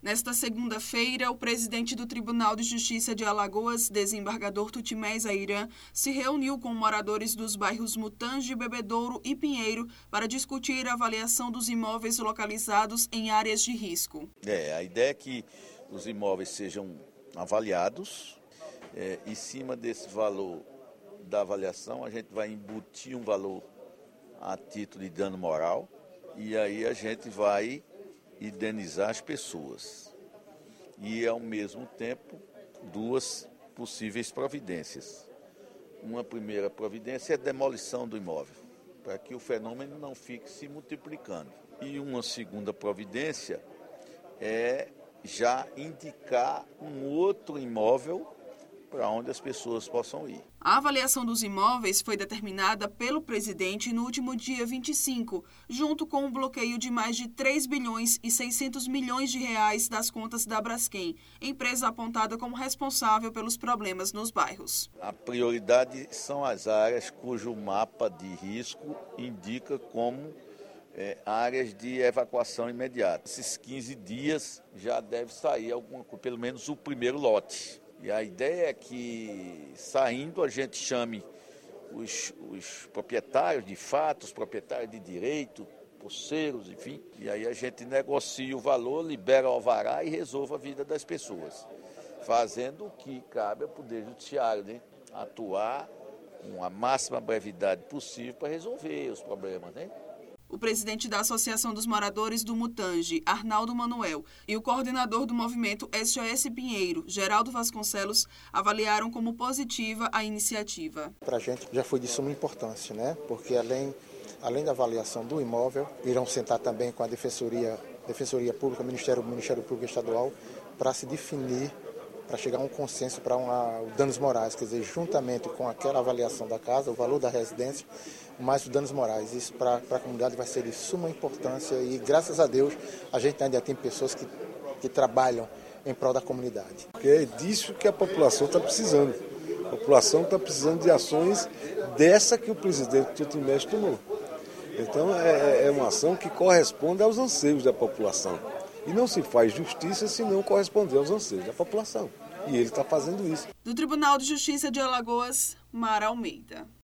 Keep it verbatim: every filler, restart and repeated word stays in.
Nesta segunda-feira, o presidente do Tribunal de Justiça de Alagoas, desembargador Tutimés Airã, se reuniu com moradores dos bairros Mutange, Bebedouro e Pinheiro para discutir a avaliação dos imóveis localizados em áreas de risco. É, a ideia é que os imóveis sejam avaliados, é, em cima desse valor da avaliação a gente vai embutir um valor a título de dano moral e aí a gente vai indenizar as pessoas. E, ao mesmo tempo, duas possíveis providências. Uma primeira providência é a demolição do imóvel, para que o fenômeno não fique se multiplicando. E uma segunda providência é já indicar um outro imóvel para onde as pessoas possam ir. A avaliação dos imóveis foi determinada pelo presidente no último dia vinte e cinco, junto com o bloqueio de mais de três bilhões e seiscentos milhões de reais das contas da Braskem, empresa apontada como responsável pelos problemas nos bairros. A prioridade são as áreas cujo mapa de risco indica como é, áreas de evacuação imediata. Esses quinze dias já deve sair alguma coisa, pelo menos o primeiro lote. E a ideia é que, saindo, a gente chame os, os proprietários de fato, os proprietários de direito, poceiros, enfim, e aí a gente negocia o valor, libera o alvará e resolve a vida das pessoas, fazendo o que cabe ao Poder Judiciário, né? Atuar com a máxima brevidade possível para resolver os problemas, né? O presidente da Associação dos Moradores do Mutange, Arnaldo Manuel, e o coordenador do movimento S O S Pinheiro, Geraldo Vasconcelos, avaliaram como positiva a iniciativa. Para a gente já foi de suma importância, né? Porque além, além da avaliação do imóvel, irão sentar também com a Defensoria, Defensoria Pública, Ministério, Ministério Público Estadual, para se definir, para chegar a um consenso para um danos morais, quer dizer, juntamente com aquela avaliação da casa, o valor da residência, mais os danos morais. Isso para a comunidade vai ser de suma importância e, graças a Deus, a gente ainda tem pessoas que, que trabalham em prol da comunidade. Porque é disso que a população está precisando. A população está precisando de ações dessa que o presidente Tutimés tomou. Então, é, é uma ação que corresponde aos anseios da população. E não se faz justiça se não corresponder aos anseios da população. E ele está fazendo isso. Do Tribunal de Justiça de Alagoas, Mara Almeida.